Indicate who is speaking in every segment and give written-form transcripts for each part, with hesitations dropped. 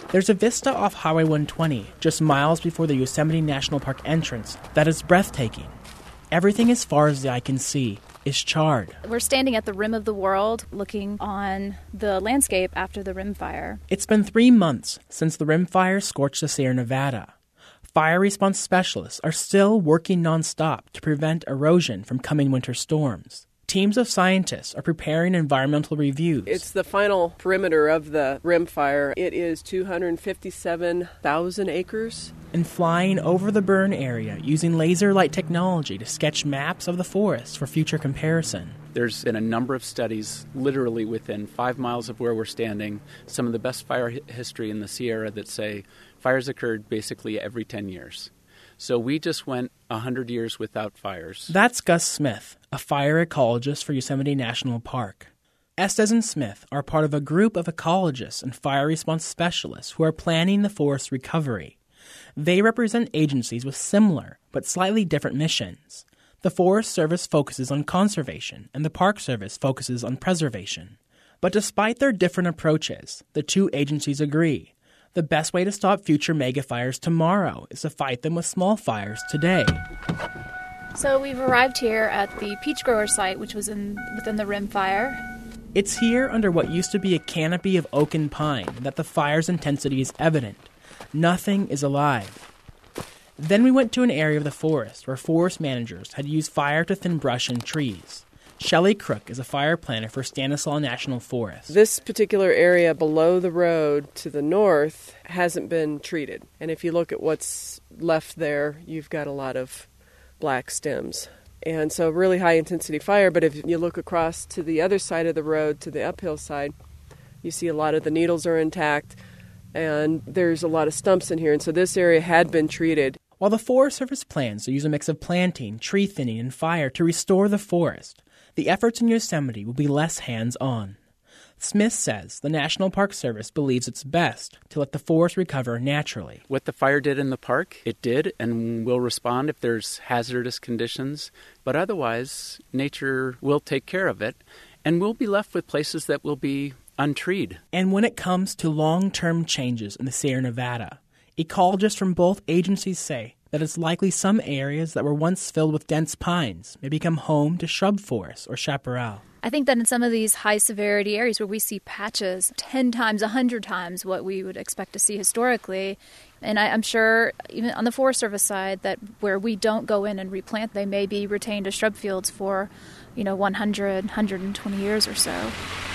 Speaker 1: There's a vista off Highway 120, just miles before the Yosemite National Park entrance, that is breathtaking. Everything as far as the eye can see is charred.
Speaker 2: We're standing at the rim of the world, looking on the landscape after the Rim Fire.
Speaker 1: It's been 3 months since the Rim Fire scorched the Sierra Nevada. Fire response specialists are still working nonstop to prevent erosion from coming winter storms. Teams of scientists are preparing environmental reviews.
Speaker 3: It's the final perimeter of the Rim Fire. It is 257,000 acres.
Speaker 1: And flying over the burn area using laser light technology to sketch maps of the forest for future comparison.
Speaker 4: There's been a number of studies literally within 5 miles of where we're standing, some of the best fire history in the Sierra that say fires occurred basically every 10 years. So we just went 100 years without fires.
Speaker 1: That's Gus Smith, a fire ecologist for Yosemite National Park. Estes and Smith are part of a group of ecologists and fire response specialists who are planning the forest's recovery. They represent agencies with similar but slightly different missions. The Forest Service focuses on conservation, and the Park Service focuses on preservation. But despite their different approaches, the two agencies agree. The best way to stop future megafires tomorrow is to fight them with small fires today.
Speaker 2: So we've arrived here at the peach grower site, which was within the Rim Fire.
Speaker 1: It's here under what used to be a canopy of oak and pine that the fire's intensity is evident. Nothing is alive. Then we went to an area of the forest where forest managers had used fire to thin brush and trees. Shelley Crook is a fire planner for Stanislaus National Forest.
Speaker 3: This particular area below the road to the north hasn't been treated. And if you look at what's left there, you've got a lot of black stems. And so really high intensity fire, but if you look across to the other side of the road, to the uphill side, you see a lot of the needles are intact and there's a lot of stumps in here. And so this area had been treated.
Speaker 1: While the Forest Service plans to use a mix of planting, tree thinning, and fire to restore the forest, the efforts in Yosemite will be less hands-on. Smith says the National Park Service believes it's best to let the forest recover naturally.
Speaker 4: What the fire did in the park, it did, and will respond if there's hazardous conditions. But otherwise, nature will take care of it, and we'll be left with places that will be untreed.
Speaker 1: And when it comes to long-term changes in the Sierra Nevada, ecologists from both agencies say that it's likely some areas that were once filled with dense pines may become home to shrub forests or chaparral.
Speaker 2: I think that in some of these high-severity areas where we see patches 10 times, 100 times what we would expect to see historically, and I'm sure even on the Forest Service side that where we don't go in and replant, they may be retained as shrub fields for, 100, 120 years or so.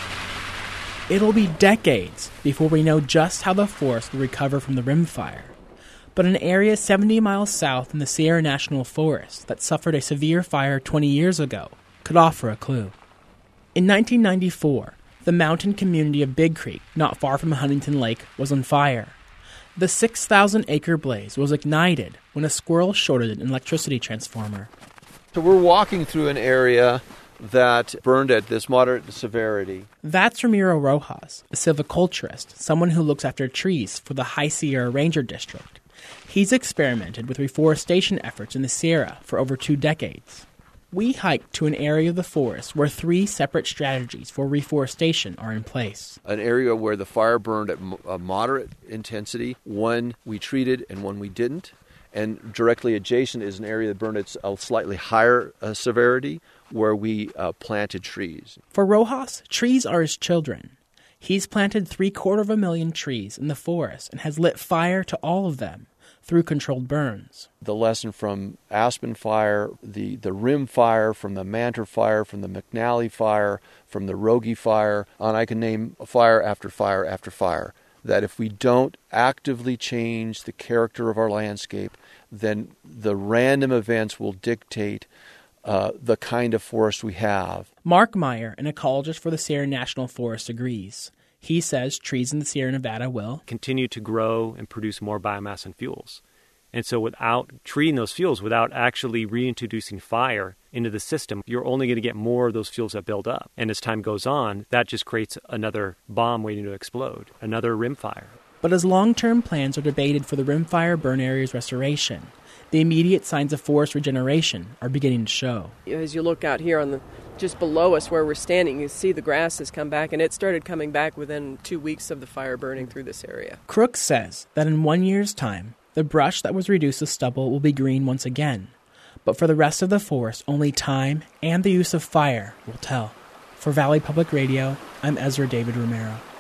Speaker 1: It'll be decades before we know just how the forest will recover from the Rim Fire. But an area 70 miles south in the Sierra National Forest that suffered a severe fire 20 years ago could offer a clue. In 1994, the mountain community of Big Creek, not far from Huntington Lake, was on fire. The 6,000-acre blaze was ignited when a squirrel shorted an electricity transformer.
Speaker 5: So we're walking through an area that burned at this moderate severity.
Speaker 1: That's Ramiro Rojas, a silviculturist, someone who looks after trees for the High Sierra Ranger District. He's experimented with reforestation efforts in the Sierra for over 2 decades. We hiked to an area of the forest where 3 separate strategies for reforestation are in place.
Speaker 5: An area where the fire burned at a moderate intensity, one we treated and one we didn't. And directly adjacent is an area that burned at a slightly higher severity where we planted trees.
Speaker 1: For Rojas, trees are his children. He's planted 750,000 trees in the forest and has lit fire to all of them through controlled burns.
Speaker 5: The lesson from Aspen Fire, the Rim Fire, from the Mantor Fire, from the McNally Fire, from the Rogie Fire, and I can name fire after fire after fire, that if we don't actively change the character of our landscape, then the random events will dictate the kind of forest we have.
Speaker 1: Mark Meyer, an ecologist for the Sierra National Forest, agrees. He says trees in the Sierra Nevada will
Speaker 6: continue to grow and produce more biomass and fuels. And so without treating those fuels, without actually reintroducing fire into the system, you're only going to get more of those fuels that build up. And as time goes on, that just creates another bomb waiting to explode, another Rim Fire.
Speaker 1: But as long-term plans are debated for the Rim Fire burn area's restoration, the immediate signs of forest regeneration are beginning to show.
Speaker 3: As you look out here on the just below us where we're standing, you see the grass has come back, and it started coming back within 2 weeks of the fire burning through this area.
Speaker 1: Crooks says that in 1 year's time, the brush that was reduced to stubble will be green once again. But for the rest of the forest, only time and the use of fire will tell. For Valley Public Radio, I'm Ezra David Romero.